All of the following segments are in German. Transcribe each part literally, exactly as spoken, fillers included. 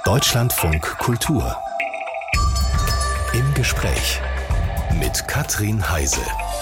Deutschlandfunk Kultur. Im Gespräch mit Katrin Heise.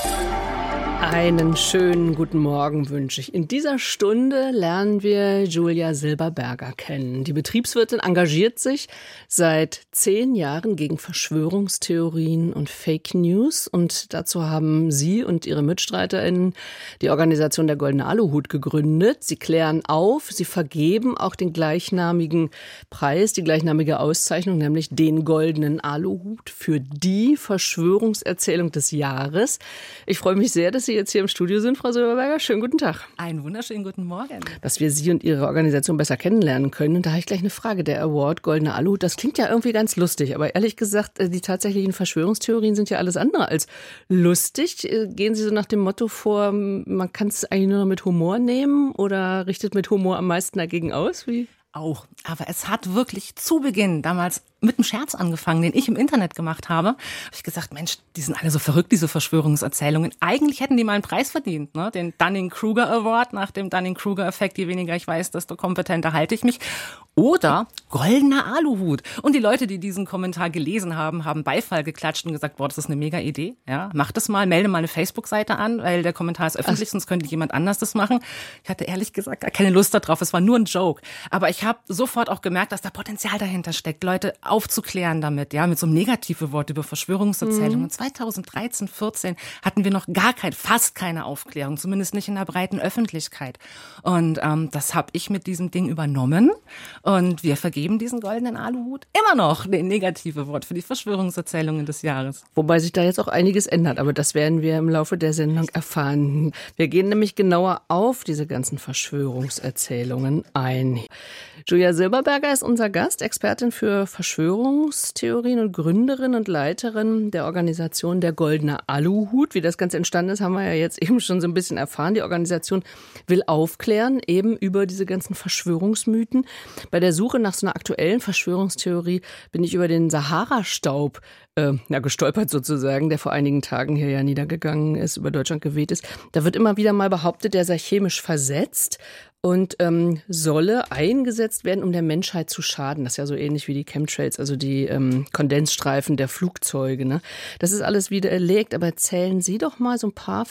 Einen schönen guten Morgen wünsche ich. In dieser Stunde lernen wir Julia Silberberger kennen. Die Betriebswirtin engagiert sich seit zehn Jahren gegen Verschwörungstheorien und Fake News. Und dazu haben sie und ihre MitstreiterInnen die Organisation der Goldene Aluhut gegründet. Sie klären auf, sie vergeben auch den gleichnamigen Preis, die gleichnamige Auszeichnung, nämlich den Goldenen Aluhut für die Verschwörungserzählung des Jahres. Ich freue mich sehr, dass Sie jetzt hier im Studio sind, Frau Silberberger. Schönen guten Tag. Einen wunderschönen guten Morgen. Dass wir Sie und Ihre Organisation besser kennenlernen können. Und da habe ich gleich eine Frage. Der Award Goldene Aluhut, das klingt ja irgendwie ganz lustig. Aber ehrlich gesagt, die tatsächlichen Verschwörungstheorien sind ja alles andere als lustig. Gehen Sie so nach dem Motto vor, man kann es eigentlich nur noch mit Humor nehmen oder richtet mit Humor am meisten dagegen aus? Wie? Auch. Aber es hat wirklich zu Beginn damals mit einem Scherz angefangen, den ich im Internet gemacht habe. Habe ich gesagt, Mensch, die sind alle so verrückt, diese Verschwörungserzählungen. Eigentlich hätten die mal einen Preis verdient, ne? Den Dunning-Kruger Award nach dem Dunning-Kruger-Effekt. Je weniger ich weiß, desto kompetenter halte ich mich. Oder Goldener Aluhut. Und die Leute, die diesen Kommentar gelesen haben, haben Beifall geklatscht und gesagt, boah, das ist eine mega Idee. Ja, mach das mal, melde mal eine Facebook-Seite an, weil der Kommentar ist öffentlich, sonst könnte jemand anders das machen. Ich hatte ehrlich gesagt gar keine Lust darauf. Es war nur ein Joke. Aber ich habe sofort auch gemerkt, dass da Potenzial dahinter steckt, Leute aufzuklären damit, ja, mit so einem negative Wort über Verschwörungserzählungen. Mhm. zweitausenddreizehn, vierzehn hatten wir noch gar kein, fast keine Aufklärung, zumindest nicht in der breiten Öffentlichkeit. Und ähm, das habe ich mit diesem Ding übernommen. Und wir vergeben diesen Goldenen Aluhut immer noch, den negative Wort für die Verschwörungserzählungen des Jahres. Wobei sich da jetzt auch einiges ändert, aber das werden wir im Laufe der Sendung erfahren. Wir gehen nämlich genauer auf diese ganzen Verschwörungserzählungen ein. Julia Silberberger ist unser Gast, Expertin für Verschwörungstheorien und Gründerin und Leiterin der Organisation der Goldene Aluhut. Wie das Ganze entstanden ist, haben wir ja jetzt eben schon so ein bisschen erfahren. Die Organisation will aufklären, eben über diese ganzen Verschwörungsmythen. Bei der Suche nach so einer aktuellen Verschwörungstheorie bin ich über den Sahara-Staub äh, ja, gestolpert sozusagen, der vor einigen Tagen hier ja niedergegangen ist, über Deutschland geweht ist. Da wird immer wieder mal behauptet, der sei chemisch versetzt und ähm, solle eingesetzt werden, um der Menschheit zu schaden. Das ist ja so ähnlich wie die Chemtrails, also die ähm, Kondensstreifen der Flugzeuge. Ne? Das ist alles widerlegt, aber zählen Sie doch mal so ein paar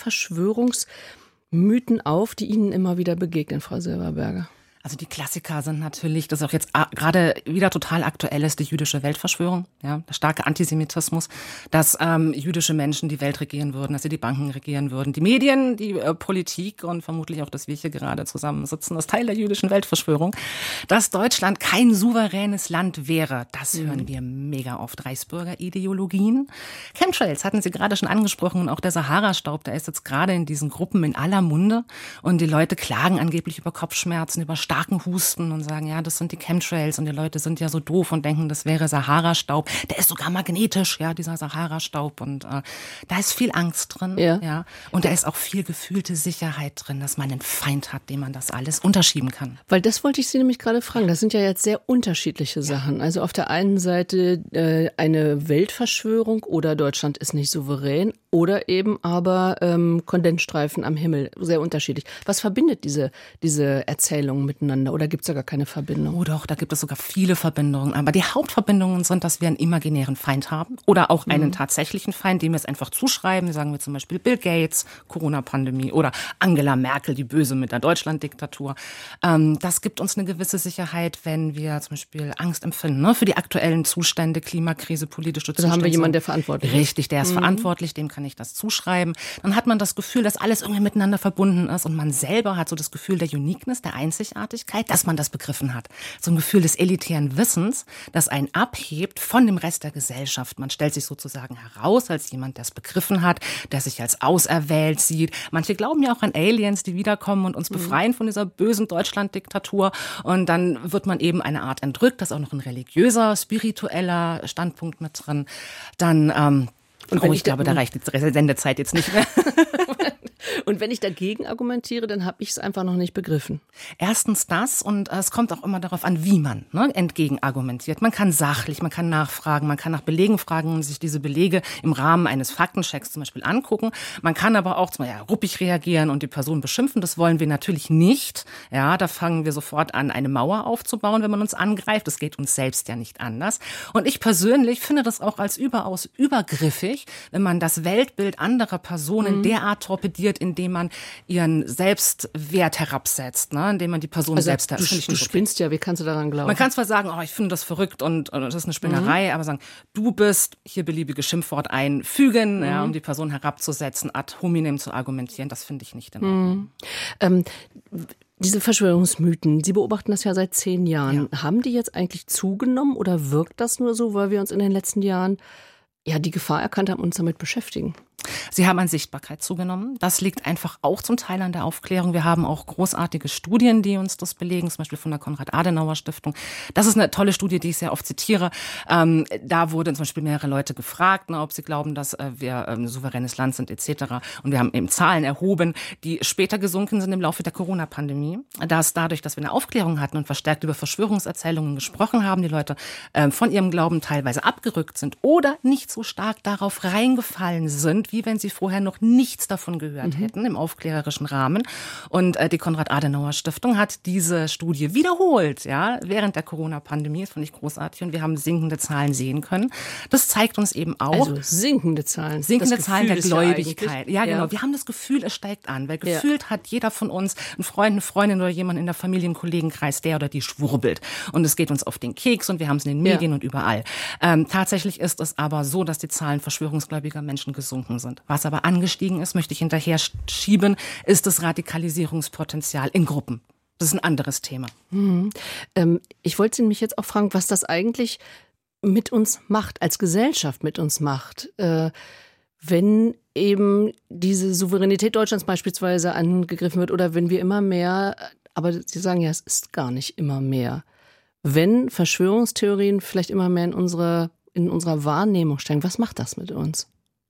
Verschwörungsmythen auf, die Ihnen immer wieder begegnen, Frau Silberberger. Also die Klassiker sind natürlich, das auch jetzt gerade wieder total aktuell ist, die jüdische Weltverschwörung, ja, der starke Antisemitismus, dass ähm, jüdische Menschen die Welt regieren würden, dass sie die Banken regieren würden, die Medien, die äh, Politik und vermutlich auch, dass wir hier gerade zusammensitzen, das Teil der jüdischen Weltverschwörung, dass Deutschland kein souveränes Land wäre. Das mhm. hören wir mega oft. Reichsbürgerideologien. Chemtrails hatten Sie gerade schon angesprochen und auch der Sahara-Staub, der ist jetzt gerade in diesen Gruppen in aller Munde und die Leute klagen angeblich über Kopfschmerzen, über starken Husten und sagen, ja, das sind die Chemtrails und die Leute sind ja so doof und denken, das wäre Sahara-Staub. Der ist sogar magnetisch, ja, dieser Sahara-Staub und äh, da ist viel Angst drin, ja. ja, und da ist auch viel gefühlte Sicherheit drin, dass man einen Feind hat, dem man das alles unterschieben kann. Weil das wollte ich Sie nämlich gerade fragen, das sind ja jetzt sehr unterschiedliche ja. Sachen. Also auf der einen Seite äh, eine Weltverschwörung oder Deutschland ist nicht souverän oder eben aber ähm, Kondensstreifen am Himmel, sehr unterschiedlich. Was verbindet diese, diese Erzählungen miteinander? Oder gibt es da gar keine Verbindung? Oh doch, da gibt es sogar viele Verbindungen. Aber die Hauptverbindungen sind, dass wir einen imaginären Feind haben oder auch einen mhm. tatsächlichen Feind, dem wir es einfach zuschreiben. Sagen wir zum Beispiel Bill Gates, Corona-Pandemie oder Angela Merkel, die Böse mit der Deutschland-Diktatur. Ähm, das gibt uns eine gewisse Sicherheit, wenn wir zum Beispiel Angst empfinden, ne, für die aktuellen Zustände, Klimakrise, politische Zustände. Also haben wir jemanden, der verantwortlich ist. Richtig, der ist mhm. verantwortlich, dem kann ich das zuschreiben. Dann hat man das Gefühl, dass alles irgendwie miteinander verbunden ist und man selber hat so das Gefühl der Uniqueness, der Einzigartigkeit, dass man das begriffen hat. So ein Gefühl des elitären Wissens, das einen abhebt von dem Rest der Gesellschaft. Man stellt sich sozusagen heraus als jemand, der es begriffen hat, der sich als auserwählt sieht. Manche glauben ja auch an Aliens, die wiederkommen und uns mhm. befreien von dieser bösen Deutschland-Diktatur. Und dann wird man eben eine Art entrückt. Da ist auch noch ein religiöser, spiritueller Standpunkt mit drin. Dann, ähm, und oh, ich, ich glaube, da reicht die Sendezeit jetzt nicht mehr. Und wenn ich dagegen argumentiere, dann habe ich es einfach noch nicht begriffen. Erstens das und es kommt auch immer darauf an, wie man ne, entgegen argumentiert. Man kann sachlich, man kann nachfragen, man kann nach Belegen fragen und sich diese Belege im Rahmen eines Faktenchecks zum Beispiel angucken. Man kann aber auch zum Beispiel ja, ruppig reagieren und die Person beschimpfen. Das wollen wir natürlich nicht. Ja, da fangen wir sofort an, eine Mauer aufzubauen, wenn man uns angreift. Das geht uns selbst ja nicht anders. Und ich persönlich finde das auch als überaus übergriffig, wenn man das Weltbild anderer Personen mhm. derart torpediert, indem man ihren Selbstwert herabsetzt, ne? Indem man die Person also selbst... Du, du okay. spinnst ja, wie kannst du daran glauben? Man kann zwar sagen, oh, ich finde das verrückt und, und das ist eine Spinnerei, mhm. aber sagen, du bist, hier beliebige Schimpfwort einfügen, mhm. ja, um die Person herabzusetzen, ad hominem zu argumentieren, das finde ich nicht in Ordnung. Mhm. Ähm, diese Verschwörungsmythen, Sie beobachten das ja seit zehn Jahren. Ja. Haben die jetzt eigentlich zugenommen oder wirkt das nur so, weil wir uns in den letzten Jahren ja die Gefahr erkannt haben, uns damit beschäftigen? Sie haben an Sichtbarkeit zugenommen. Das liegt einfach auch zum Teil an der Aufklärung. Wir haben auch großartige Studien, die uns das belegen, zum Beispiel von der Konrad-Adenauer-Stiftung. Das ist eine tolle Studie, die ich sehr oft zitiere. Ähm, da wurden zum Beispiel mehrere Leute gefragt, ne, ob sie glauben, dass äh, wir ein souveränes Land sind et cetera. Und wir haben eben Zahlen erhoben, die später gesunken sind im Laufe der Corona-Pandemie. Dass dadurch, dass wir eine Aufklärung hatten und verstärkt über Verschwörungserzählungen gesprochen haben, die Leute äh, von ihrem Glauben teilweise abgerückt sind oder nicht so stark darauf reingefallen sind, wie wenn sie vorher noch nichts davon gehört mhm. hätten im aufklärerischen Rahmen. Und äh, die Konrad-Adenauer-Stiftung hat diese Studie wiederholt, ja, während der Corona-Pandemie. Das fand ich großartig und wir haben sinkende Zahlen sehen können. Das zeigt uns eben auch... Also sinkende Zahlen. Sinkende Zahlen der Gläubigkeit. Ja, genau. Ja. Wir haben das Gefühl, es steigt an, weil gefühlt ja. hat jeder von uns einen Freund, eine Freundin oder jemand in der Familie, im Kollegenkreis, der oder die schwurbelt. Und es geht uns auf den Keks und wir haben es in den Medien ja. und überall. Ähm, tatsächlich ist es aber so, dass die Zahlen verschwörungsgläubiger Menschen gesunken sind. Was aber angestiegen ist, möchte ich hinterher schieben, ist das Radikalisierungspotenzial in Gruppen. Das ist ein anderes Thema. Mhm. Ähm, ich wollte Sie mich jetzt auch fragen, was das eigentlich mit uns macht, als Gesellschaft mit uns macht, äh, wenn eben diese Souveränität Deutschlands beispielsweise angegriffen wird oder wenn wir immer mehr, aber Sie sagen ja, es ist gar nicht immer mehr, wenn Verschwörungstheorien vielleicht immer mehr in unsere, in unserer Wahrnehmung steigen, was macht das mit uns?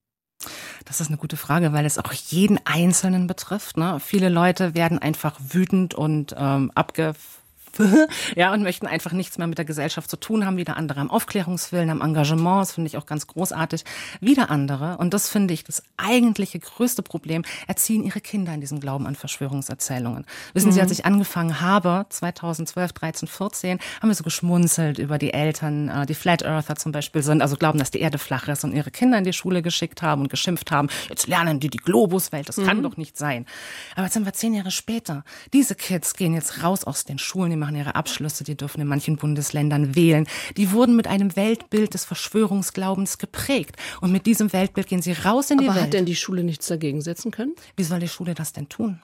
Das ist eine gute Frage, weil es auch jeden Einzelnen betrifft. Ne? Viele Leute werden einfach wütend und ähm, abge ja, und möchten einfach nichts mehr mit der Gesellschaft zu tun haben. Wieder andere am Aufklärungswillen, am Engagement, das finde ich auch ganz großartig. Wieder andere, und das finde ich das eigentliche größte Problem, erziehen ihre Kinder in diesem Glauben an Verschwörungserzählungen. Wissen mhm. Sie, als ich angefangen habe, zweitausendzwölf, dreizehn, vierzehn, haben wir so geschmunzelt über die Eltern, die Flat Earther zum Beispiel sind, also glauben, dass die Erde flach ist und ihre Kinder in die Schule geschickt haben und geschimpft haben, jetzt lernen die die Globuswelt, das mhm. kann doch nicht sein. Aber jetzt sind wir zehn Jahre später. Diese Kids gehen jetzt raus aus den Schulen, die machen ihre Abschlüsse, die dürfen in manchen Bundesländern wählen. Die wurden mit einem Weltbild des Verschwörungsglaubens geprägt. Und mit diesem Weltbild gehen sie raus in die Aber Welt. Aber hat denn die Schule nichts dagegen setzen können? Wie soll die Schule das denn tun?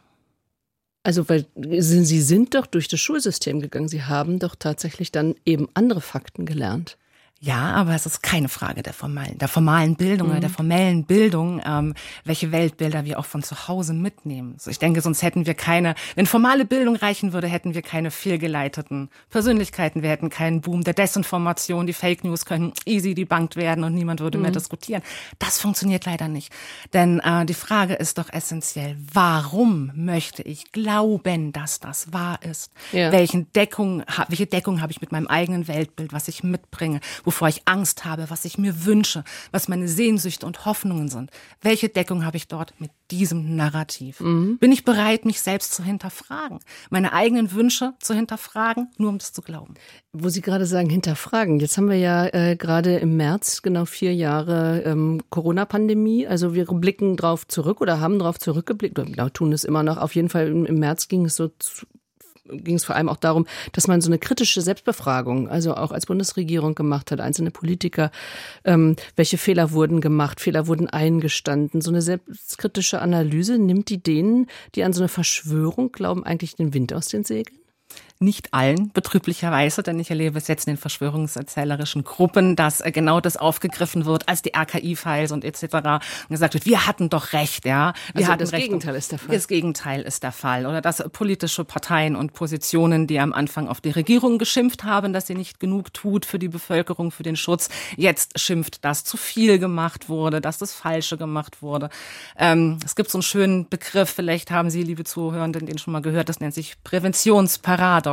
Also, weil Sie sind doch durch das Schulsystem gegangen. Sie haben doch tatsächlich dann eben andere Fakten gelernt. Ja, aber es ist keine Frage der formalen, der formalen Bildung mhm. oder der formellen Bildung, ähm, welche Weltbilder wir auch von zu Hause mitnehmen. Also ich denke, sonst hätten wir keine, wenn formale Bildung reichen würde, hätten wir keine fehlgeleiteten Persönlichkeiten, wir hätten keinen Boom der Desinformation, die Fake News können easy debunked werden und niemand würde mhm. mehr diskutieren. Das funktioniert leider nicht. Denn äh, die Frage ist doch essentiell, warum möchte ich glauben, dass das wahr ist? Ja. Welchen Deckung, welche Deckung habe ich mit meinem eigenen Weltbild, was ich mitbringe? Wovor ich Angst habe, was ich mir wünsche, was meine Sehnsüchte und Hoffnungen sind. Welche Deckung habe ich dort mit diesem Narrativ? Mhm. Bin ich bereit, mich selbst zu hinterfragen, meine eigenen Wünsche zu hinterfragen, nur um das zu glauben? Wo Sie gerade sagen, hinterfragen. Jetzt haben wir ja äh, gerade im März genau vier Jahre ähm, Corona-Pandemie. Also wir blicken drauf zurück oder haben drauf zurückgeblickt, oder genau, tun es immer noch. Auf jeden Fall im, im März ging es so zu ging es vor allem auch darum, dass man so eine kritische Selbstbefragung, also auch als Bundesregierung gemacht hat, einzelne Politiker, ähm, welche Fehler wurden gemacht, Fehler wurden eingestanden. So eine selbstkritische Analyse, nimmt die denen, die an so eine Verschwörung glauben, eigentlich den Wind aus den Segeln? Nicht allen, betrüblicherweise, denn ich erlebe es jetzt in den verschwörungserzählerischen Gruppen, dass genau das aufgegriffen wird, als die R K I-Files und et cetera. Und gesagt wird, wir hatten doch recht, ja. Wir also hatten das recht. Gegenteil ist der Fall. Das Gegenteil ist der Fall. Oder dass politische Parteien und Positionen, die am Anfang auf die Regierung geschimpft haben, dass sie nicht genug tut für die Bevölkerung, für den Schutz, jetzt schimpft, dass zu viel gemacht wurde, dass das Falsche gemacht wurde. Ähm, es gibt so einen schönen Begriff, vielleicht haben Sie, liebe Zuhörenden, den schon mal gehört, das nennt sich Präventionsparadoxon.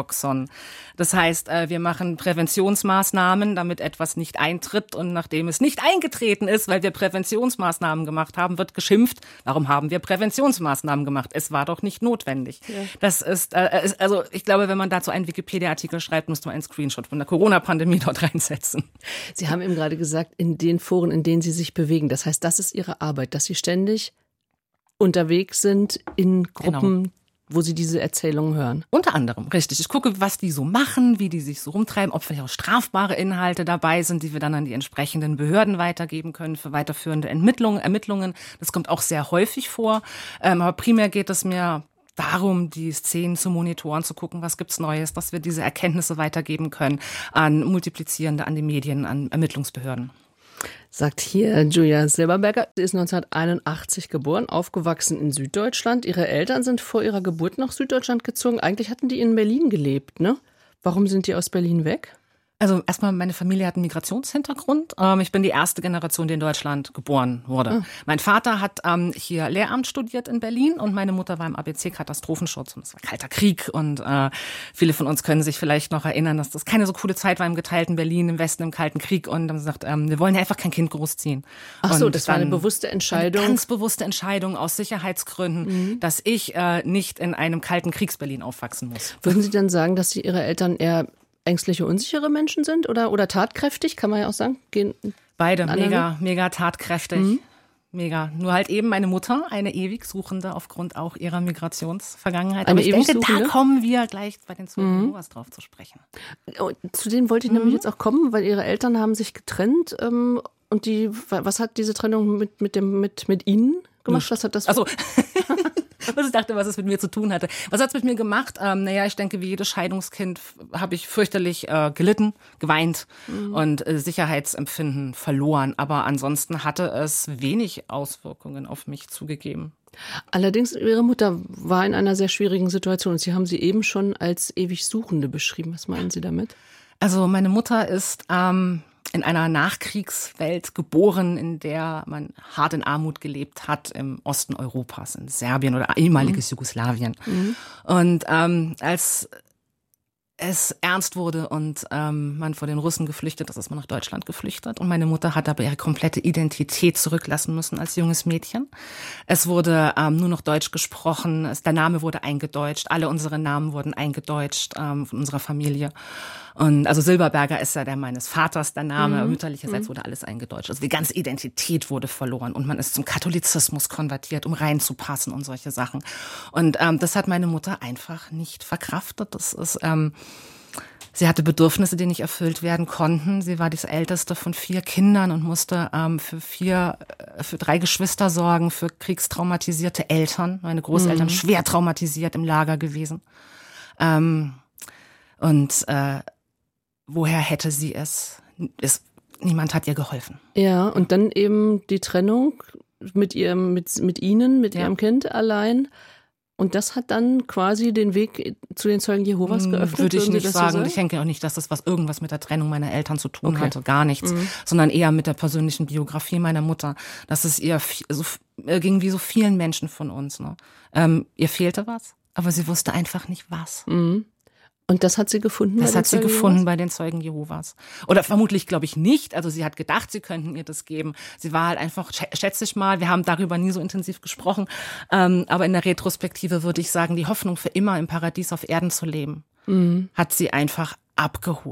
Das heißt, wir machen Präventionsmaßnahmen, damit etwas nicht eintritt, und nachdem es nicht eingetreten ist, weil wir Präventionsmaßnahmen gemacht haben, wird geschimpft, warum haben wir Präventionsmaßnahmen gemacht? Es war doch nicht notwendig. Ja. Das ist, also ich glaube, wenn man dazu einen Wikipedia-Artikel schreibt, müsste man einen Screenshot von der Corona-Pandemie dort reinsetzen. Sie haben eben gerade gesagt, in den Foren, in denen Sie sich bewegen, das heißt, das ist Ihre Arbeit, dass Sie ständig unterwegs sind in Gruppen, genau, wo Sie diese Erzählungen hören. Unter anderem, richtig. Ich gucke, was die so machen, wie die sich so rumtreiben, ob vielleicht auch strafbare Inhalte dabei sind, die wir dann an die entsprechenden Behörden weitergeben können für weiterführende Ermittlungen. Ermittlungen. Das kommt auch sehr häufig vor. Ähm, aber primär geht es mir darum, die Szenen zu monitoren, zu gucken, was gibt's Neues, dass wir diese Erkenntnisse weitergeben können an Multiplizierende, an die Medien, an Ermittlungsbehörden. Sagt hier Julia Silberberger. Sie ist neunzehnhunderteinundachtzig geboren, aufgewachsen in Süddeutschland. Ihre Eltern sind vor ihrer Geburt nach Süddeutschland gezogen. Eigentlich hatten die in Berlin gelebt, ne? Warum sind die aus Berlin weg? Also erstmal, meine Familie hat einen Migrationshintergrund. Ähm, ich bin die erste Generation, die in Deutschland geboren wurde. Mhm. Mein Vater hat ähm, hier Lehramt studiert in Berlin und meine Mutter war im A B C-Katastrophenschutz. Und es war Kalter Krieg und äh, viele von uns können sich vielleicht noch erinnern, dass das keine so coole Zeit war im geteilten Berlin, im Westen im Kalten Krieg. Und dann gesagt, ähm, wir wollen ja einfach kein Kind großziehen. Ach so, und das war eine bewusste Entscheidung? Eine ganz bewusste Entscheidung aus Sicherheitsgründen, mhm. dass ich äh, nicht in einem kalten Kriegs-Berlin aufwachsen muss. Würden Sie dann sagen, dass Sie Ihre Eltern eher ängstliche, unsichere Menschen sind oder, oder tatkräftig, kann man ja auch sagen? Gehen Beide, mega, mega tatkräftig. Mhm. Mega. Nur halt eben meine Mutter, eine ewig Suchende aufgrund auch ihrer Migrationsvergangenheit. Eine Aber ich ewig denke, Suchende? Da kommen wir gleich bei den Zeugen Jehovas mhm. drauf zu sprechen. Oh, zu denen wollte ich mhm. nämlich jetzt auch kommen, weil ihre Eltern haben sich getrennt. Ähm, und die, was hat diese Trennung mit, mit, dem, mit, mit Ihnen gemacht? Was hat das? Also was ich dachte, was es mit mir zu tun hatte. Was hat es mit mir gemacht? Ähm, naja, ich denke, wie jedes Scheidungskind habe ich fürchterlich äh, gelitten, geweint mhm. und äh, Sicherheitsempfinden verloren. Aber ansonsten hatte es wenig Auswirkungen auf mich zugegeben. Allerdings, Ihre Mutter war in einer sehr schwierigen Situation und Sie haben sie eben schon als ewig Suchende beschrieben. Was meinen Sie damit? Also meine Mutter ist ähm, in einer Nachkriegswelt geboren, in der man hart in Armut gelebt hat, im Osten Europas, in Serbien oder ehemaliges mhm. Jugoslawien. Mhm. Und ähm, als es ernst wurde und ähm, man vor den Russen geflüchtet ist, ist man nach Deutschland geflüchtet. Und meine Mutter hat aber ihre komplette Identität zurücklassen müssen als junges Mädchen. Es wurde ähm, nur noch Deutsch gesprochen, es, der Name wurde eingedeutscht, alle unsere Namen wurden eingedeutscht ähm, von unserer Familie. Und also Silberberger ist ja der meines Vaters, der Name, mhm. mütterlicherseits wurde alles eingedeutscht. Also die ganze Identität wurde verloren und man ist zum Katholizismus konvertiert, um reinzupassen und solche Sachen. Und ähm, das hat meine Mutter einfach nicht verkraftet. Das ist, ähm, sie hatte Bedürfnisse, die nicht erfüllt werden konnten. Sie war das älteste von vier Kindern und musste ähm, für vier, für drei Geschwister sorgen, für kriegstraumatisierte Eltern. Meine Großeltern mhm. schwer traumatisiert im Lager gewesen. Ähm, und äh, woher hätte sie es? es? Niemand hat ihr geholfen. Ja, und dann eben die Trennung mit ihrem, mit, mit Ihnen, mit ja. Ihrem Kind allein. Und das hat dann quasi den Weg zu den Zeugen Jehovas geöffnet? Würde ich nicht sagen. So ich denke auch nicht, dass das was irgendwas mit der Trennung meiner Eltern zu tun okay. hatte. Gar nichts. Mhm. Sondern eher mit der persönlichen Biografie meiner Mutter. Dass es ihr so, ging wie so vielen Menschen von uns. Ne? Ähm, ihr fehlte was, aber sie wusste einfach nicht was. Mhm. Und das hat sie gefunden? Das hat sie gefunden bei den Zeugen Jehovas. Oder vermutlich, glaube ich, nicht. Also sie hat gedacht, sie könnten ihr das geben. Sie war halt einfach, schätze ich mal, wir haben darüber nie so intensiv gesprochen. Ähm, aber in der Retrospektive würde ich sagen, die Hoffnung für immer im Paradies auf Erden zu leben, mhm. hat sie einfach abgeholt.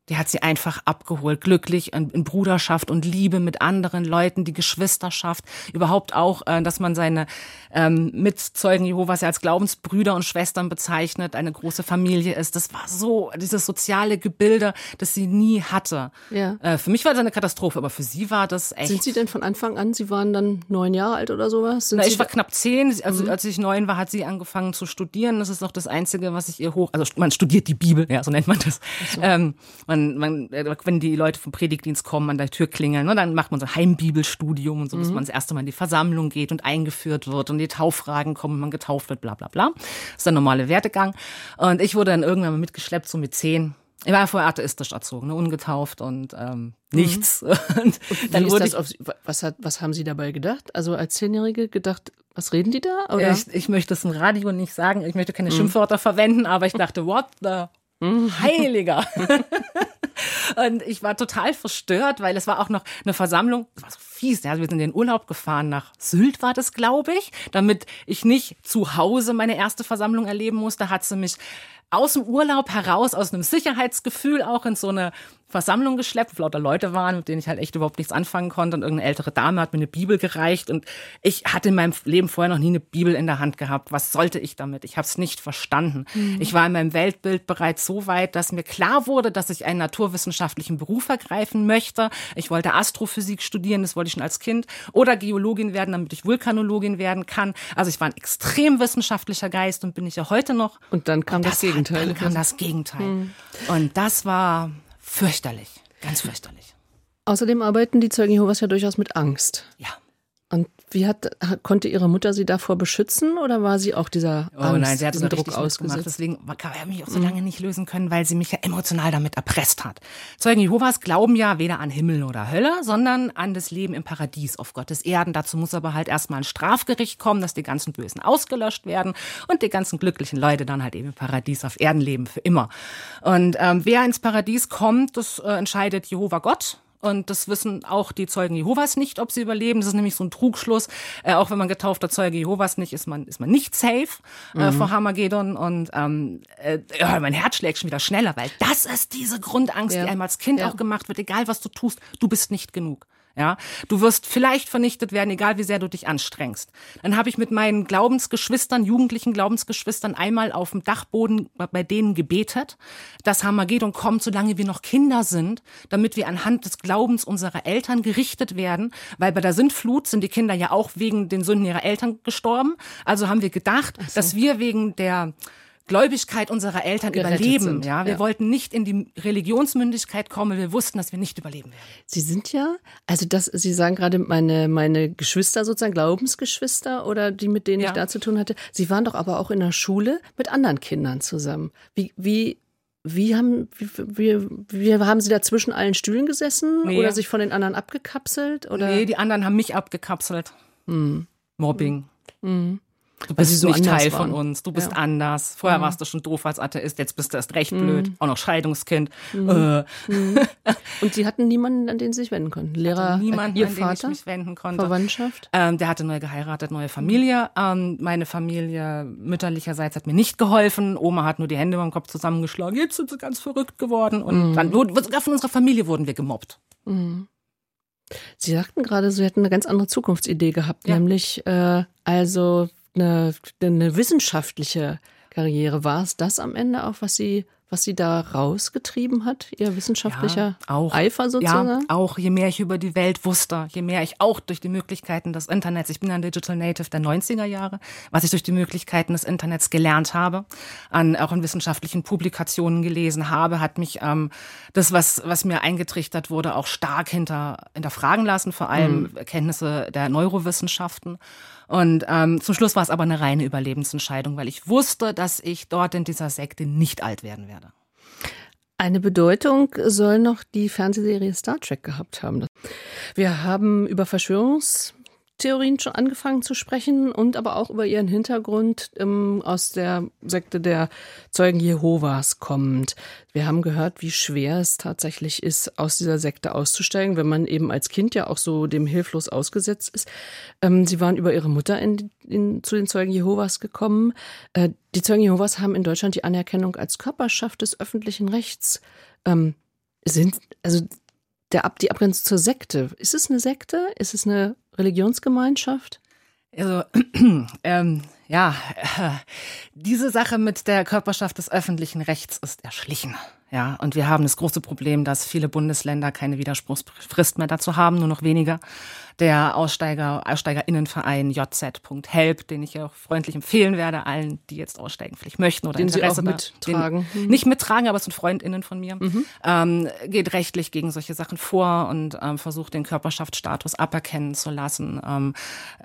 Die hat sie einfach abgeholt, glücklich in, in Bruderschaft und Liebe mit anderen Leuten, die Geschwisterschaft, überhaupt auch, äh, dass man seine ähm, Mitzeugen Jehovas ja als Glaubensbrüder und Schwestern bezeichnet, eine große Familie ist. Das war so, dieses soziale Gebilde, das sie nie hatte. Ja. Äh, für mich war das eine Katastrophe, aber für sie war das echt. Sind Sie denn von Anfang an, Sie waren dann neun Jahre alt oder sowas? Sind Na, Sie ich war knapp zehn, also Mhm. als ich neun war, hat sie angefangen zu studieren. Das ist auch das Einzige, was ich ihr hoch, also man studiert die Bibel, ja, so nennt man das. So. Ähm, man, man, wenn die Leute vom Predigtdienst kommen, an der Tür klingeln, ne, dann macht man so ein Heimbibelstudium und so, bis mhm. man das erste Mal in die Versammlung geht und eingeführt wird und die Tauffragen kommen, man getauft wird, bla bla bla. Das ist der normale Werdegang. Und ich wurde dann irgendwann mal mitgeschleppt, so mit zehn. Ich war vorher atheistisch erzogen, ne, ungetauft und ähm, nichts. Mhm. Und dann wurde ich auf, was, hat, was haben Sie dabei gedacht? Also als Zehnjährige gedacht, was reden die da? Oder? Ich, ich möchte es im Radio nicht sagen, ich möchte keine mhm. Schimpfwörter verwenden, aber ich dachte, what the Heiliger. Und ich war total verstört, weil es war auch noch eine Versammlung, das war so fies, ja, wir sind in den Urlaub gefahren, nach Sylt war das, glaube ich, damit ich nicht zu Hause meine erste Versammlung erleben musste, hat sie mich aus dem Urlaub heraus, aus einem Sicherheitsgefühl auch in so eine Versammlung geschleppt, wo lauter Leute waren, mit denen ich halt echt überhaupt nichts anfangen konnte. Und irgendeine ältere Dame hat mir eine Bibel gereicht. Und ich hatte in meinem Leben vorher noch nie eine Bibel in der Hand gehabt. Was sollte ich damit? Ich habe es nicht verstanden. Mhm. Ich war in meinem Weltbild bereits so weit, dass mir klar wurde, dass ich einen naturwissenschaftlichen Beruf ergreifen möchte. Ich wollte Astrophysik studieren, das wollte ich schon als Kind. Oder Geologin werden, damit ich Vulkanologin werden kann. Also ich war ein extrem wissenschaftlicher Geist und bin ich ja heute noch. Und dann kam und das, das Gegenteil. Dann kam das Gegenteil. Mhm. Und das war fürchterlich, ganz fürchterlich. Außerdem arbeiten die Zeugen Jehovas ja durchaus mit Angst. Ja. Und wie hat, konnte Ihre Mutter Sie davor beschützen oder war sie auch dieser Angst, oh nein, sie hat diesem Druck ausgesetzt? Deswegen habe ich mich auch so lange nicht lösen können, weil sie mich ja emotional damit erpresst hat. Zeugen Jehovas glauben ja weder an Himmel oder Hölle, sondern an das Leben im Paradies auf Gottes Erden. Dazu muss aber halt erstmal ein Strafgericht kommen, dass die ganzen Bösen ausgelöscht werden und die ganzen glücklichen Leute dann halt eben im Paradies auf Erden leben für immer. Und ähm, wer ins Paradies kommt, das äh, entscheidet Jehova Gott. Und das wissen auch die Zeugen Jehovas nicht, ob sie überleben. Das ist nämlich so ein Trugschluss. Äh, auch wenn man getaufter Zeuge Jehovas nicht ist, man ist man nicht safe äh, mhm. vor Harmagedon. Und ähm, äh, ja, mein Herz schlägt schon wieder schneller, weil das ist diese Grundangst, ja. die einem als Kind ja. auch gemacht wird. Egal, was du tust, du bist nicht genug. Ja, du wirst vielleicht vernichtet werden, egal wie sehr du dich anstrengst. Dann habe ich mit meinen Glaubensgeschwistern, jugendlichen Glaubensgeschwistern einmal auf dem Dachboden bei denen gebetet, dass Harmagedon kommt, solange wir noch Kinder sind, damit wir anhand des Glaubens unserer Eltern gerichtet werden, weil bei der Sintflut sind die Kinder ja auch wegen den Sünden ihrer Eltern gestorben. Also haben wir gedacht, so. dass wir wegen der Gläubigkeit unserer Eltern Gerettet überleben. Sind. Ja, wir ja. wollten nicht in die Religionsmündigkeit kommen, wir wussten, dass wir nicht überleben werden. Sie sind ja, also das, Sie sagen gerade meine meine Geschwister sozusagen, Glaubensgeschwister oder die, mit denen ja. ich da zu tun hatte. Sie waren doch aber auch in der Schule mit anderen Kindern zusammen. Wie wie Wie haben, wie, wie, wie haben Sie da zwischen allen Stühlen gesessen nee. oder sich von den anderen abgekapselt? Oder? Nee, die anderen haben mich abgekapselt. Hm. Mobbing. Hm. Du bist so nicht Teil waren. von uns, du bist ja. anders. Vorher mhm. warst du schon doof als Atheist, jetzt bist du erst recht blöd. Mhm. Auch noch Scheidungskind. Mhm. Äh. Mhm. Und Sie hatten niemanden, an den Sie sich wenden konnten? Lehrer, niemanden, Ihr an Vater? den ich mich wenden konnte. Verwandtschaft? Ähm, der hatte neu geheiratet, neue Familie. Ähm, meine Familie mütterlicherseits hat mir nicht geholfen. Oma hat nur die Hände über den Kopf zusammengeschlagen. Jetzt sind sie ganz verrückt geworden. Und mhm. dann sogar von unserer Familie wurden wir gemobbt. Mhm. Sie sagten gerade, Sie hätten eine ganz andere Zukunftsidee gehabt, ja. nämlich äh, also Eine, eine wissenschaftliche Karriere. War es das am Ende auch, was Sie, was Sie da rausgetrieben hat, Ihr wissenschaftlicher ja, auch, Eifer sozusagen? Ja, auch je mehr ich über die Welt wusste, je mehr ich auch durch die Möglichkeiten des Internets, ich bin ein Digital Native der neunziger Jahre, was ich durch die Möglichkeiten des Internets gelernt habe, an, auch in wissenschaftlichen Publikationen gelesen habe, hat mich ähm, das, was, was mir eingetrichtert wurde, auch stark hinter, hinterfragen lassen, vor allem mhm. Erkenntnisse der Neurowissenschaften. Und ähm, zum Schluss war es aber eine reine Überlebensentscheidung, weil ich wusste, dass ich dort in dieser Sekte nicht alt werden werde. Eine Bedeutung soll noch die Fernsehserie Star Trek gehabt haben. Wir haben über Verschwörungstheorien schon angefangen zu sprechen und aber auch über ihren Hintergrund ähm, aus der Sekte der Zeugen Jehovas kommend. Wir haben gehört, wie schwer es tatsächlich ist, aus dieser Sekte auszusteigen, wenn man eben als Kind ja auch so dem hilflos ausgesetzt ist. Ähm, Sie waren über Ihre Mutter in, in, zu den Zeugen Jehovas gekommen. Äh, die Zeugen Jehovas haben in Deutschland die Anerkennung als Körperschaft des öffentlichen Rechts ähm, Sind, also der Ab, die Abgrenzung zur Sekte, ist es eine Sekte? Ist es eine Religionsgemeinschaft? Also, ähm, ja, äh, diese Sache mit der Körperschaft des öffentlichen Rechts ist erschlichen. Ja, und wir haben das große Problem, dass viele Bundesländer keine Widerspruchsfrist mehr dazu haben, nur noch weniger. Der Aussteiger, AussteigerInnenverein j z punkt help, den ich ja auch freundlich empfehlen werde, allen, die jetzt aussteigen, vielleicht möchten oder den Interesse Sie auch mittragen. Den, mhm. Nicht mittragen, aber es sind FreundInnen von mir, mhm. ähm, geht rechtlich gegen solche Sachen vor und ähm, versucht, den Körperschaftsstatus aberkennen zu lassen. Ähm,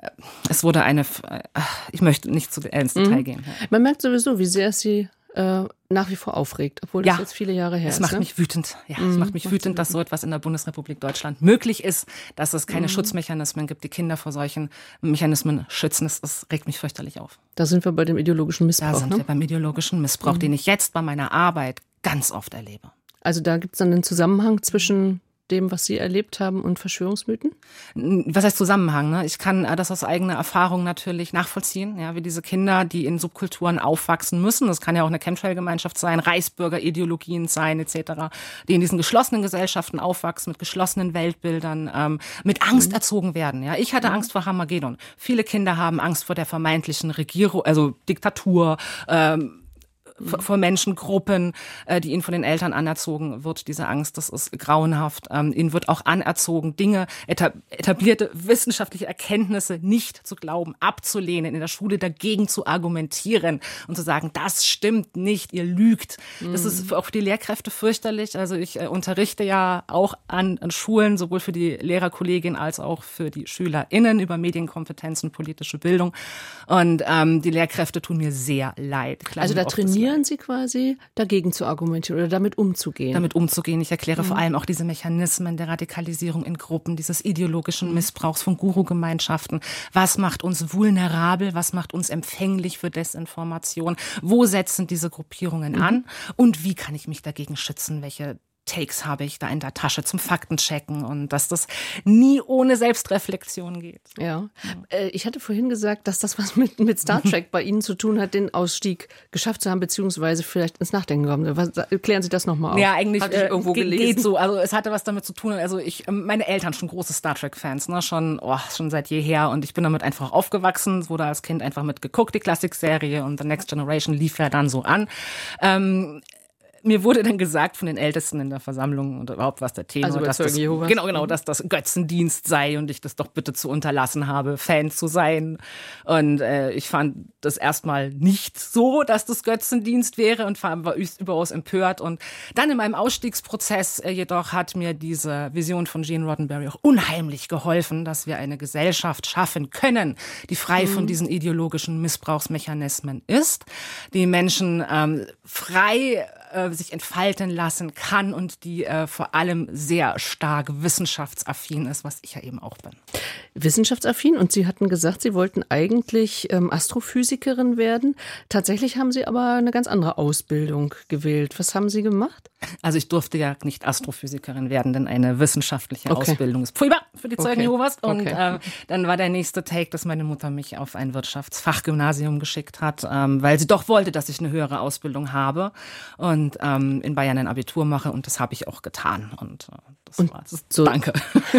es wurde eine, äh, ich möchte nicht zu ins Detail mhm. gehen. Ja. Man merkt sowieso, wie sehr es Sie äh, nach wie vor aufregt, obwohl das ja, jetzt viele Jahre her es ist. Macht ne? mich wütend. Ja, mhm. es macht mich wütend, dass so etwas in der Bundesrepublik Deutschland möglich ist, dass es keine mhm. Schutzmechanismen gibt, die Kinder vor solchen Mechanismen schützen. Das, das regt mich fürchterlich auf. Da sind wir bei dem ideologischen Missbrauch. Da sind ne? wir beim ideologischen Missbrauch, mhm. den ich jetzt bei meiner Arbeit ganz oft erlebe. Also da gibt es dann einen Zusammenhang zwischen dem, was Sie erlebt haben, und Verschwörungsmythen? Was heißt Zusammenhang? Ne? Ich kann das aus eigener Erfahrung natürlich nachvollziehen, ja, wie diese Kinder, die in Subkulturen aufwachsen müssen. Das kann ja auch eine Chemtrail-Gemeinschaft sein, Reichsbürger-Ideologien sein et cetera, die in diesen geschlossenen Gesellschaften aufwachsen, mit geschlossenen Weltbildern, ähm, mit Angst mhm. erzogen werden. Ja, ich hatte mhm. Angst vor Armageddon. Viele Kinder haben Angst vor der vermeintlichen Regierung, also Diktatur, ähm, vor Menschengruppen, die ihnen von den Eltern anerzogen wird, diese Angst, das ist grauenhaft. Ihnen wird auch anerzogen, Dinge, etablierte wissenschaftliche Erkenntnisse nicht zu glauben, abzulehnen, in der Schule dagegen zu argumentieren und zu sagen, das stimmt nicht, ihr lügt. Mhm. Das ist auch für die Lehrkräfte fürchterlich. Also ich unterrichte ja auch an, an Schulen, sowohl für die Lehrerkollegin als auch für die SchülerInnen über Medienkompetenz und politische Bildung. Und ähm, die Lehrkräfte tun mir sehr leid. Klar, also da trainieren Sie quasi, dagegen zu argumentieren oder damit umzugehen? Damit umzugehen. Ich erkläre mhm. vor allem auch diese Mechanismen der Radikalisierung in Gruppen, dieses ideologischen Missbrauchs von Guru-Gemeinschaften. Was macht uns vulnerabel? Was macht uns empfänglich für Desinformation? Wo setzen diese Gruppierungen mhm. an? Und wie kann ich mich dagegen schützen? Welche Takes habe ich da in der Tasche zum Faktenchecken und dass das nie ohne Selbstreflexion geht. Ja, ja. Ich hatte vorhin gesagt, dass das was mit, mit Star Trek bei Ihnen zu tun hat, den Ausstieg geschafft zu haben, beziehungsweise vielleicht ins Nachdenken gekommen. Was, klären Sie das nochmal auf? Ja, eigentlich Hatte ich irgendwo äh, gelesen. Geht so. Also es hatte was damit zu tun. Also ich, meine Eltern schon große Star Trek-Fans, ne, schon, oh, schon seit jeher, und ich bin damit einfach aufgewachsen. Es wurde als Kind einfach mitgeguckt, die Klassikserie, und The Next Generation lief ja dann so an. Ähm, Mir wurde dann gesagt von den Ältesten in der Versammlung und überhaupt was der Tenor, also dass das, genau, genau, dass das Götzendienst sei und ich das doch bitte zu unterlassen habe, Fan zu sein. Und äh, ich fand das erstmal nicht so, dass das Götzendienst wäre, und war überaus empört. Und dann in meinem Ausstiegsprozess äh, jedoch hat mir diese Vision von Gene Roddenberry auch unheimlich geholfen, dass wir eine Gesellschaft schaffen können, die frei mhm. von diesen ideologischen Missbrauchsmechanismen ist, die Menschen ähm, frei sich entfalten lassen kann und die äh, vor allem sehr stark wissenschaftsaffin ist, was ich ja eben auch bin. Wissenschaftsaffin, und Sie hatten gesagt, Sie wollten eigentlich ähm, Astrophysikerin werden. Tatsächlich haben Sie aber eine ganz andere Ausbildung gewählt. Was haben Sie gemacht? Also ich durfte ja nicht Astrophysikerin werden, denn eine wissenschaftliche okay. Ausbildung ist furchtbar für die Zeugen okay. Jehovas. Und okay. äh, dann war der nächste Take, dass meine Mutter mich auf ein Wirtschaftsfachgymnasium geschickt hat, ähm, weil sie doch wollte, dass ich eine höhere Ausbildung habe und ähm, in Bayern ein Abitur mache, und das habe ich auch getan. Und äh, das und war das. So. Danke.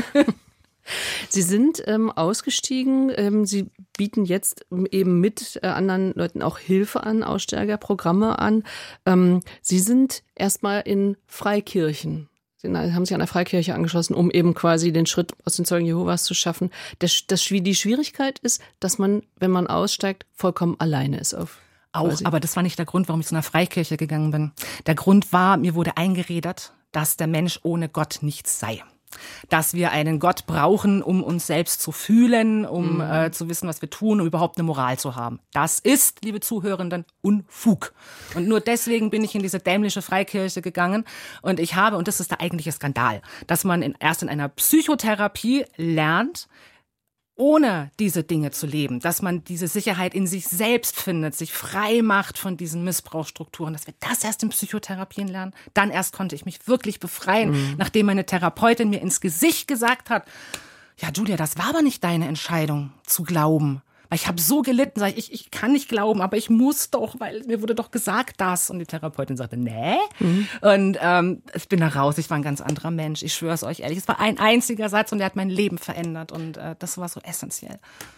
Sie sind ähm, ausgestiegen. Ähm, Sie bieten jetzt eben mit äh, anderen Leuten auch Hilfe an, Aussteigerprogramme an. Ähm, Sie sind erstmal in Freikirchen. Sie haben sich an der Freikirche angeschlossen, um eben quasi den Schritt aus den Zeugen Jehovas zu schaffen. Das, das, die Schwierigkeit ist, dass man, wenn man aussteigt, vollkommen alleine ist auf Auch, quasi. Aber das war nicht der Grund, warum ich zu einer Freikirche gegangen bin. Der Grund war, mir wurde eingeredet, dass der Mensch ohne Gott nichts sei. Dass wir einen Gott brauchen, um uns selbst zu fühlen, um mhm. äh, zu wissen, was wir tun, um überhaupt eine Moral zu haben. Das ist, liebe Zuhörenden, Unfug. Und nur deswegen bin ich in diese dämliche Freikirche gegangen. Und ich habe, und das ist der eigentliche Skandal, dass man in, erst in einer Psychotherapie lernt, ohne diese Dinge zu leben, dass man diese Sicherheit in sich selbst findet, sich frei macht von diesen Missbrauchsstrukturen, dass wir das erst in Psychotherapien lernen. Dann erst konnte ich mich wirklich befreien, mhm. nachdem meine Therapeutin mir ins Gesicht gesagt hat, ja Julia, das war aber nicht deine Entscheidung zu glauben. Weil ich habe so gelitten, sag ich, ich, ich kann nicht glauben, aber ich muss doch, weil mir wurde doch gesagt das. Und die Therapeutin sagte, nee. Mhm. Und ähm, ich bin da raus, ich war ein ganz anderer Mensch. Ich schwöre es euch ehrlich, es war ein einziger Satz und der hat mein Leben verändert. Und äh, das war so essentiell.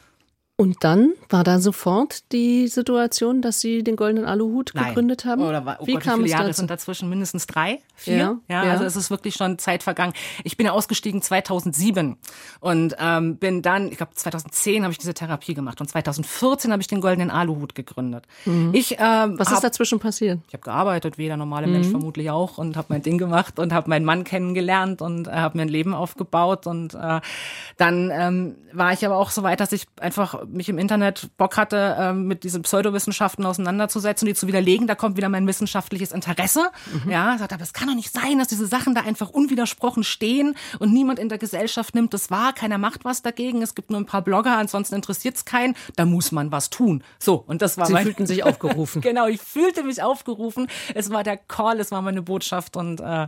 Und dann war da sofort die Situation, dass Sie den Goldenen Aluhut gegründet Nein. haben? Oder war, oh Wie Gott, kam wie viele es Jahre dazu? sind dazwischen? Mindestens drei, vier? Ja, ja, ja. Also es ist wirklich schon Zeit vergangen. Ich bin ja ausgestiegen zweitausendsieben und ähm, bin dann, ich glaube zweitausendzehn habe ich diese Therapie gemacht und zweitausendvierzehn habe ich den Goldenen Aluhut gegründet. Mhm. Ich, ähm, Was hab, ist dazwischen passiert? Ich habe gearbeitet, wie jeder normale mhm. Mensch vermutlich auch, und habe mein Ding gemacht und habe meinen Mann kennengelernt und äh, habe mir ein Leben aufgebaut. Und äh, dann ähm, war ich aber auch so weit, dass ich einfach mich im Internet Bock hatte, äh, mit diesen Pseudowissenschaften auseinanderzusetzen, die zu widerlegen. Da kommt wieder mein wissenschaftliches Interesse. Mhm. Ja, sagt, aber es kann doch nicht sein, dass diese Sachen da einfach unwidersprochen stehen und niemand in der Gesellschaft nimmt das wahr. Keiner macht was dagegen. Es gibt nur ein paar Blogger, ansonsten interessiert es keinen. Da muss man was tun. So, und das war Sie mein... fühlten sich aufgerufen. Genau, ich fühlte mich aufgerufen. Es war der Call, es war meine Botschaft und äh,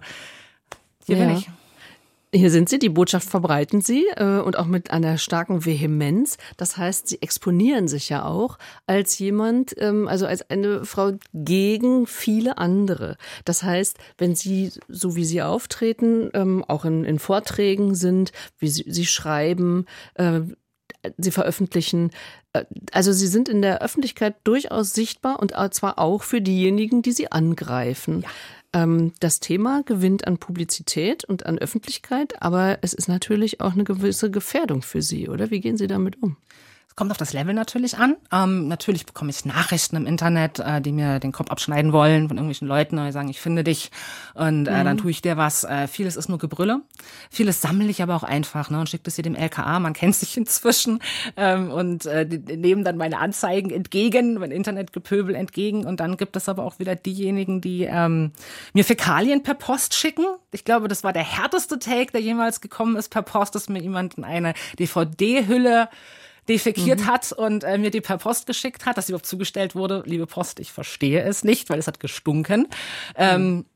hier ja. bin ich. Hier sind Sie, die Botschaft verbreiten Sie äh, und auch mit einer starken Vehemenz. Das heißt, Sie exponieren sich ja auch als jemand, ähm, also als eine Frau gegen viele andere. Das heißt, wenn Sie, so wie Sie auftreten, ähm, auch in, in Vorträgen sind, wie Sie, Sie schreiben, äh, Sie veröffentlichen, äh, also Sie sind in der Öffentlichkeit durchaus sichtbar und zwar auch für diejenigen, die Sie angreifen. Ja. Das Thema gewinnt an Publizität und an Öffentlichkeit, aber es ist natürlich auch eine gewisse Gefährdung für Sie, oder? Wie gehen Sie damit um? Es kommt auf das Level natürlich an. Ähm, natürlich bekomme ich Nachrichten im Internet, äh, die mir den Kopf abschneiden wollen von irgendwelchen Leuten, die sagen, ich finde dich und äh, mhm. dann tue ich dir was. Äh, vieles ist nur Gebrülle. Vieles sammle ich aber auch einfach, ne, und schicke das hier dem L K A. Man kennt sich inzwischen ähm, und äh, die, die nehmen dann meine Anzeigen entgegen, mein Internetgepöbel entgegen. Und dann gibt es aber auch wieder diejenigen, die ähm, mir Fäkalien per Post schicken. Ich glaube, das war der härteste Take, der jemals gekommen ist per Post, dass mir jemand eine D V D-Hülle defekiert mhm. hat und äh, mir die per Post geschickt hat, dass sie überhaupt zugestellt wurde. Liebe Post, ich verstehe es nicht, weil es hat gestunken. Mhm. Ähm,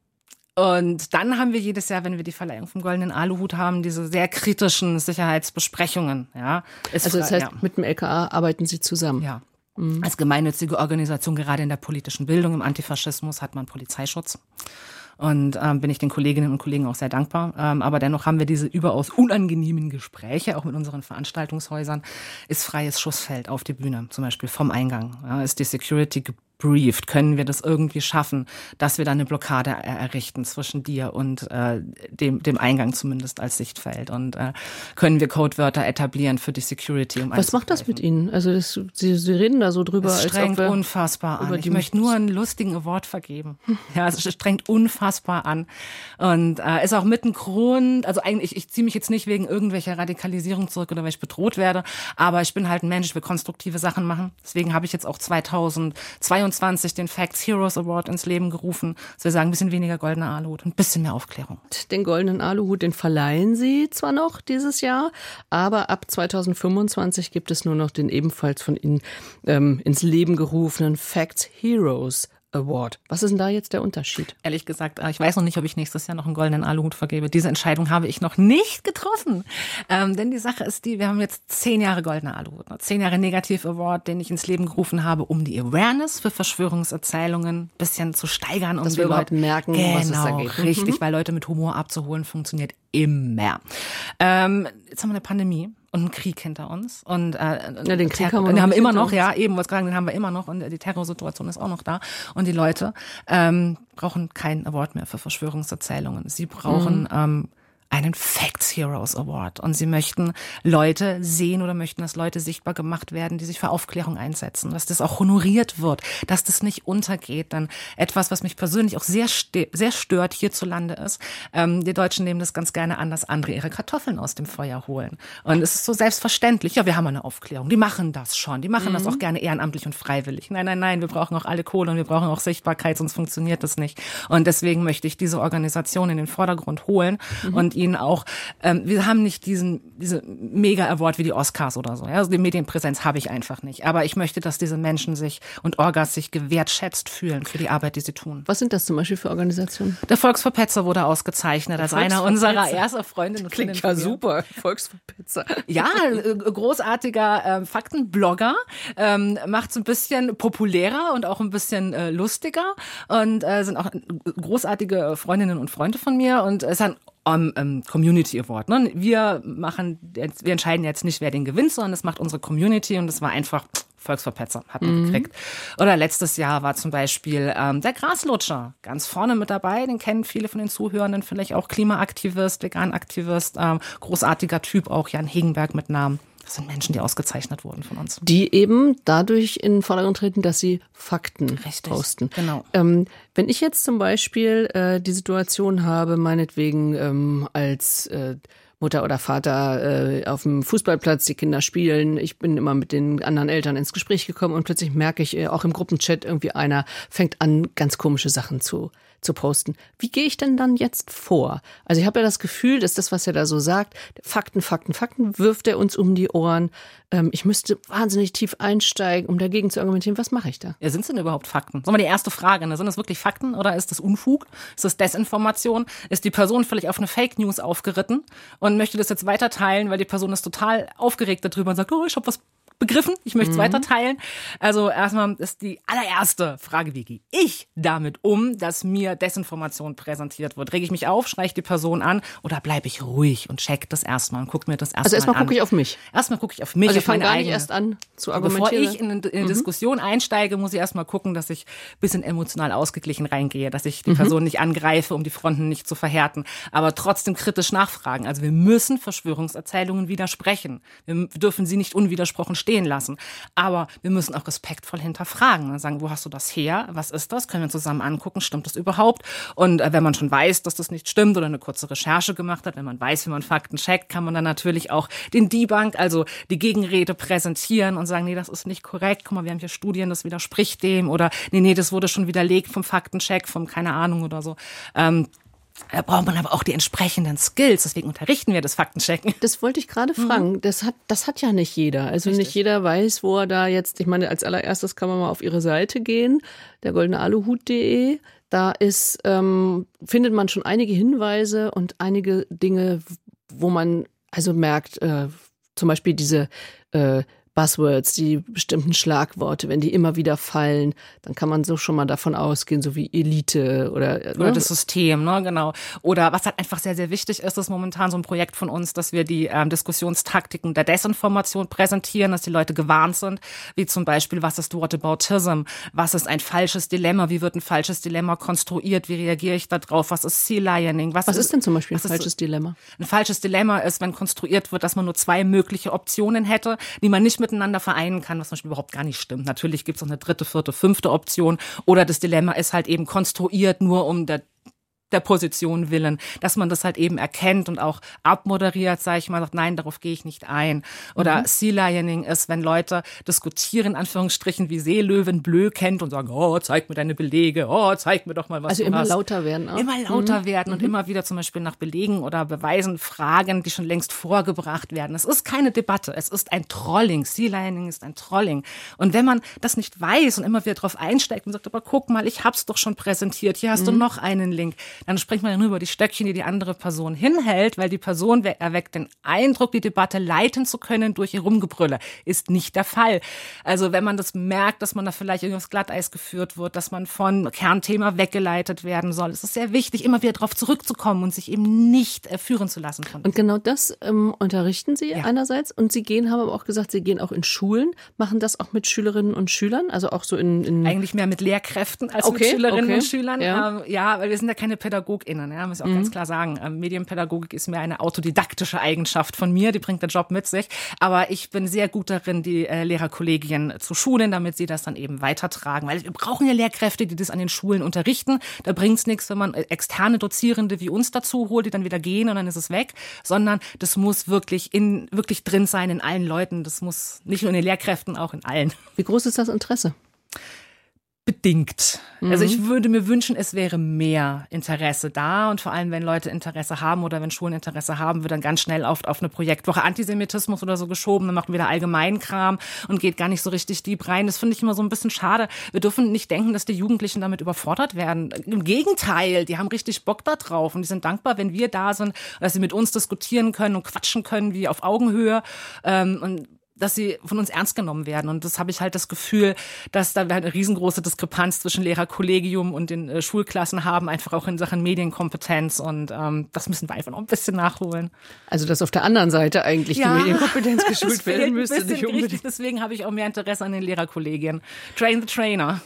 und dann haben wir jedes Jahr, wenn wir die Verleihung vom Goldenen Aluhut haben, diese sehr kritischen Sicherheitsbesprechungen. Ja, ist also das heißt, ja. mit dem L K A arbeiten Sie zusammen? Ja. Mhm. Als gemeinnützige Organisation, gerade in der politischen Bildung, im Antifaschismus, hat man Polizeischutz. Und ähm, bin ich den Kolleginnen und Kollegen auch sehr dankbar. Ähm, aber dennoch haben wir diese überaus unangenehmen Gespräche, auch mit unseren Veranstaltungshäusern. Ist freies Schussfeld auf die Bühne, zum Beispiel vom Eingang. Ja, ist die Security gebrieft? Können wir das irgendwie schaffen, dass wir da eine Blockade errichten zwischen dir und äh, dem, dem Eingang zumindest als Sichtfeld? Und äh, können wir Codewörter etablieren für die Security? Um Was macht das mit Ihnen? Also das, Sie, Sie reden da so drüber. Es strengt als ob unfassbar an. Ich möchte nur einen lustigen Award vergeben. Ja, es strengt unfassbar an. Und äh, ist auch mit ein Grund, also eigentlich, ich, ich ziehe mich jetzt nicht wegen irgendwelcher Radikalisierung zurück oder weil ich bedroht werde, aber ich bin halt ein Mensch, ich will konstruktive Sachen machen. Deswegen habe ich jetzt auch zweitausendzweiundzwanzig den Facts Heroes Award ins Leben gerufen. Dass wir sagen, ein bisschen weniger goldener Aluhut und ein bisschen mehr Aufklärung. Den Goldenen Aluhut, den verleihen Sie zwar noch dieses Jahr, aber ab zweitausendfünfundzwanzig gibt es nur noch den ebenfalls von Ihnen ähm, ins Leben gerufenen Facts Heroes Award. Was ist denn da jetzt der Unterschied? Ehrlich gesagt, ich weiß noch nicht, ob ich nächstes Jahr noch einen goldenen Aluhut vergebe. Diese Entscheidung habe ich noch nicht getroffen. Ähm, denn die Sache ist die, wir haben jetzt zehn Jahre goldener Aluhut, zehn Jahre Negativ Award, den ich ins Leben gerufen habe, um die Awareness für Verschwörungserzählungen ein bisschen zu steigern. Um Dass wir überhaupt merken, genau, was es da geht. Richtig, mhm. weil Leute mit Humor abzuholen funktioniert immer. Ähm, jetzt haben wir eine Pandemie. Und einen Krieg hinter uns. Und äh, ja, den Krieg haben wir, den haben wir immer noch, ja, eben, was sagen, den haben wir immer noch und die Terrorsituation ist auch noch da. Und die Leute ähm, brauchen keinen Award mehr für Verschwörungserzählungen. Sie brauchen mhm. ähm, einen Facts Heroes Award. Und sie möchten Leute sehen oder möchten, dass Leute sichtbar gemacht werden, die sich für Aufklärung einsetzen, dass das auch honoriert wird, dass das nicht untergeht. Dann etwas, was mich persönlich auch sehr sehr stört hierzulande ist, ähm, die Deutschen nehmen das ganz gerne an, dass andere ihre Kartoffeln aus dem Feuer holen. Und es ist so selbstverständlich, ja, wir haben eine Aufklärung, die machen das schon, die machen mhm. das auch gerne ehrenamtlich und freiwillig. Nein, nein, nein, wir brauchen auch alle Kohle und wir brauchen auch Sichtbarkeit, sonst funktioniert das nicht. Und deswegen möchte ich diese Organisation in den Vordergrund holen mhm. und ihnen auch, ähm, wir haben nicht diesen diese Mega-Award wie die Oscars oder so. Ja? Also die Medienpräsenz habe ich einfach nicht. Aber ich möchte, dass diese Menschen sich und Orgas sich gewertschätzt fühlen für die Arbeit, die sie tun. Was sind das zum Beispiel für Organisationen? Der Volksverpetzer wurde ausgezeichnet als einer unserer ersten Freundinnen und Freundinnen. Klingt ja super, Volksverpetzer. Ja, großartiger äh, Faktenblogger, ähm, macht es ein bisschen populärer und auch ein bisschen äh, lustiger und äh, sind auch großartige Freundinnen und Freunde von mir und es ist ein um, um, Community Award. Ne? Wir machen, jetzt, wir entscheiden jetzt nicht, wer den gewinnt, sondern das macht unsere Community und das war einfach Volksverpetzer, hat man mhm. gekriegt. Oder letztes Jahr war zum Beispiel ähm, der Graslutscher ganz vorne mit dabei. Den kennen viele von den Zuhörenden, vielleicht auch Klimaaktivist, Veganaktivist, ähm, großartiger Typ, auch Jan Hegenberg mit Namen. Das sind Menschen, die ausgezeichnet wurden von uns. Die eben dadurch in den Vordergrund treten, dass sie Fakten Richtig, posten. Genau. Ähm, wenn ich jetzt zum Beispiel äh, die Situation habe, meinetwegen ähm, als äh, Mutter oder Vater äh, auf dem Fußballplatz, die Kinder spielen. Ich bin immer mit den anderen Eltern ins Gespräch gekommen und plötzlich merke ich, äh, auch im Gruppenchat irgendwie einer fängt an, ganz komische Sachen zu zu posten. Wie gehe ich denn dann jetzt vor? Also ich habe ja das Gefühl, dass das, was er da so sagt, Fakten, Fakten, Fakten, wirft er uns um die Ohren. Ähm, ich müsste wahnsinnig tief einsteigen, um dagegen zu argumentieren. Was mache ich da? Ja, sind es denn überhaupt Fakten? Sollen wir die erste Frage, ne? Sind das wirklich Fakten oder ist das Unfug? Ist das Desinformation? Ist die Person völlig auf eine Fake News aufgeritten und möchte das jetzt weiter teilen, weil die Person ist total aufgeregt darüber und sagt, oh, ich habe was begriffen, ich möchte es mhm. weiter teilen. Also erstmal ist die allererste Frage, wie gehe ich damit um, dass mir Desinformation präsentiert wird? Rege ich mich auf, schreie ich die Person an oder bleibe ich ruhig und check das erstmal und gucke mir das erstmal an? Also erstmal gucke ich auf mich. Erstmal gucke ich auf mich. Also ich fange gar eigene. nicht erst an zu argumentieren. Bevor ich in eine mhm. Diskussion einsteige, muss ich erstmal gucken, dass ich ein bisschen emotional ausgeglichen reingehe, dass ich die mhm. Person nicht angreife, um die Fronten nicht zu verhärten, aber trotzdem kritisch nachfragen. Also wir müssen Verschwörungserzählungen widersprechen. Wir dürfen sie nicht unwidersprochen stehen lassen. Aber wir müssen auch respektvoll hinterfragen und sagen, wo hast du das her? Was ist das? Können wir zusammen angucken? Stimmt das überhaupt? Und äh, wenn man schon weiß, dass das nicht stimmt oder eine kurze Recherche gemacht hat, wenn man weiß, wie man Fakten checkt, kann man dann natürlich auch den Debunk, also die Gegenrede präsentieren und sagen, nee, das ist nicht korrekt. Guck mal, wir haben hier Studien, das widerspricht dem oder nee, nee, das wurde schon widerlegt vom Faktencheck, vom keine Ahnung oder so. Ähm, Da braucht man aber auch die entsprechenden Skills. Deswegen unterrichten wir das Faktenchecken. Das wollte ich gerade fragen. Mhm. Das hat, das hat ja nicht jeder. Also Richtig. Nicht jeder weiß, wo er da jetzt, ich meine, als allererstes kann man mal auf ihre Seite gehen, der goldene aluhut punkt de. Da ist, ähm, findet man schon einige Hinweise und einige Dinge, wo man also merkt, äh, zum Beispiel diese äh, Buzzwords, die bestimmten Schlagworte, wenn die immer wieder fallen, dann kann man so schon mal davon ausgehen, so wie Elite oder ne? Oder das System, ne, genau. Oder was halt einfach sehr, sehr wichtig ist, ist momentan so ein Projekt von uns, dass wir die ähm, Diskussionstaktiken der Desinformation präsentieren, dass die Leute gewarnt sind, wie zum Beispiel, was ist Whataboutism, was ist ein falsches Dilemma, wie wird ein falsches Dilemma konstruiert, wie reagiere ich da drauf, was ist Sea-Lioning, was, was ist, ist denn zum Beispiel ein ist, falsches Dilemma? Ein falsches Dilemma ist, wenn konstruiert wird, dass man nur zwei mögliche Optionen hätte, die man nicht miteinander vereinen kann, was zum Beispiel überhaupt gar nicht stimmt. Natürlich gibt es auch eine dritte, vierte, fünfte Option oder das Dilemma ist halt eben konstruiert nur um der der Position willen, dass man das halt eben erkennt und auch abmoderiert, sage ich mal, sagt, nein, darauf gehe ich nicht ein. Oder mhm. Sea-Lioning ist, wenn Leute diskutieren, in Anführungsstrichen, wie Seelöwen Blö kennt und sagen, oh, zeig mir deine Belege, oh, zeig mir doch mal, was also du hast. Also immer lauter werden auch. Immer lauter mhm. werden und mhm. immer wieder zum Beispiel nach Belegen oder Beweisen fragen, die schon längst vorgebracht werden. Es ist keine Debatte, es ist ein Trolling. Sea-Lioning ist ein Trolling. Und wenn man das nicht weiß und immer wieder drauf einsteigt und sagt, aber guck mal, ich hab's doch schon präsentiert, hier hast mhm. du noch einen Link, dann spricht man ja nur über die Stöckchen, die die andere Person hinhält, weil die Person erweckt den Eindruck, die Debatte leiten zu können durch ihr Rumgebrülle. Ist nicht der Fall. Also wenn man das merkt, dass man da vielleicht irgendwie aufs Glatteis geführt wird, dass man von Kernthema weggeleitet werden soll, ist es sehr wichtig, immer wieder darauf zurückzukommen und sich eben nicht äh, führen zu lassen. Von und genau das ähm, unterrichten Sie ja. einerseits und Sie gehen, haben aber auch gesagt, Sie gehen auch in Schulen, machen das auch mit Schülerinnen und Schülern, also auch so in... in Eigentlich mehr mit Lehrkräften als okay, mit Schülerinnen okay. und Schülern. Ja. Ähm, ja, weil wir sind ja keine PädagogInnen, ja, muss ich auch mhm. ganz klar sagen. Ähm, Medienpädagogik ist mehr eine autodidaktische Eigenschaft von mir, die bringt der Job mit sich. Aber ich bin sehr gut darin, die äh, Lehrerkollegien zu schulen, damit sie das dann eben weitertragen. Weil wir brauchen ja Lehrkräfte, die das an den Schulen unterrichten. Da bringt es nichts, wenn man externe Dozierende wie uns dazu holt, die dann wieder gehen und dann ist es weg. Sondern das muss wirklich in wirklich drin sein in allen Leuten. Das muss nicht nur in den Lehrkräften, auch in allen. Wie groß ist das Interesse? bedingt. Mhm. Also ich würde mir wünschen, es wäre mehr Interesse da und vor allem, wenn Leute Interesse haben oder wenn Schulen Interesse haben, wird dann ganz schnell oft auf eine Projektwoche Antisemitismus oder so geschoben, dann macht wieder Allgemeinkram und geht gar nicht so richtig deep rein. Das finde ich immer so ein bisschen schade. Wir dürfen nicht denken, dass die Jugendlichen damit überfordert werden. Im Gegenteil, die haben richtig Bock da drauf und die sind dankbar, wenn wir da sind, dass sie mit uns diskutieren können und quatschen können wie auf Augenhöhe ähm, und dass sie von uns ernst genommen werden. Und das habe ich halt das Gefühl, dass da wir halt eine riesengroße Diskrepanz zwischen Lehrerkollegium und den äh, Schulklassen haben, einfach auch in Sachen Medienkompetenz. Und ähm, das müssen wir einfach noch ein bisschen nachholen. Also dass auf der anderen Seite eigentlich ja, die Medienkompetenz geschult werden müsste. Nicht unbedingt. Richtig, deswegen habe ich auch mehr Interesse an den Lehrerkollegien. Train the Trainer.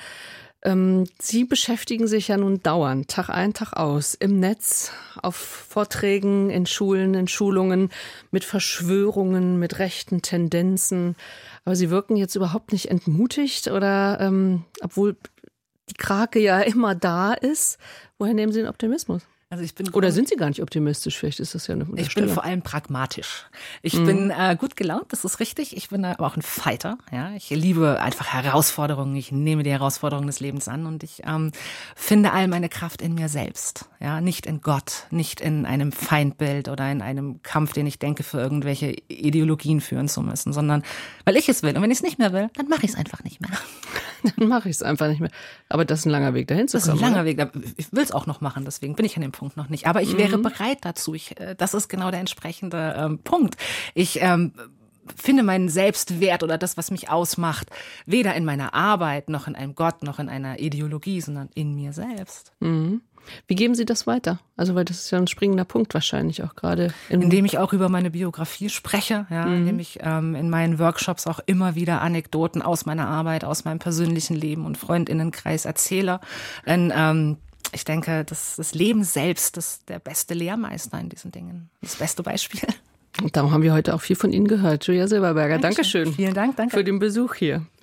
Sie beschäftigen sich ja nun dauernd, Tag ein, Tag aus, im Netz, auf Vorträgen, in Schulen, in Schulungen, mit Verschwörungen, mit rechten Tendenzen. Aber Sie wirken jetzt überhaupt nicht entmutigt oder, ähm, obwohl die Krake ja immer da ist, woher nehmen Sie den Optimismus? Also ich bin Oder sind Sie gar nicht optimistisch? Vielleicht ist das ja eine Ich bin vor allem pragmatisch. Ich mhm. bin äh, gut gelaunt, das ist richtig. Ich bin aber auch ein Fighter. Ja, ich liebe einfach Herausforderungen. Ich nehme die Herausforderungen des Lebens an und ich ähm, finde all meine Kraft in mir selbst. Ja, nicht in Gott, nicht in einem Feindbild oder in einem Kampf, den ich denke, für irgendwelche Ideologien führen zu müssen, sondern weil ich es will. Und wenn ich es nicht mehr will, dann mache ich es einfach nicht mehr. Dann mache ich es einfach nicht mehr. Aber das ist ein langer Weg dahin zu kommen. Das ist ein langer oder? Weg. Ich will es auch noch machen, deswegen bin ich an dem Punkt noch nicht. Aber ich wäre mhm. bereit dazu. Ich, äh, das ist genau der entsprechende ähm, Punkt. Ich ähm, finde meinen Selbstwert oder das, was mich ausmacht, weder in meiner Arbeit noch in einem Gott noch in einer Ideologie, sondern in mir selbst. Mhm. Wie geben Sie das weiter? Also, weil das ist ja ein springender Punkt wahrscheinlich auch gerade. Indem ich auch über meine Biografie spreche, ja, mhm. indem ich ähm, in meinen Workshops auch immer wieder Anekdoten aus meiner Arbeit, aus meinem persönlichen Leben und Freundinnenkreis erzähle. Denn ähm, ich denke, das, das Leben selbst ist der beste Lehrmeister in diesen Dingen. Das beste Beispiel. Und darum haben wir heute auch viel von Ihnen gehört. Julia Silberberger, Dankeschön. Vielen Dank, danke. Für den Besuch hier.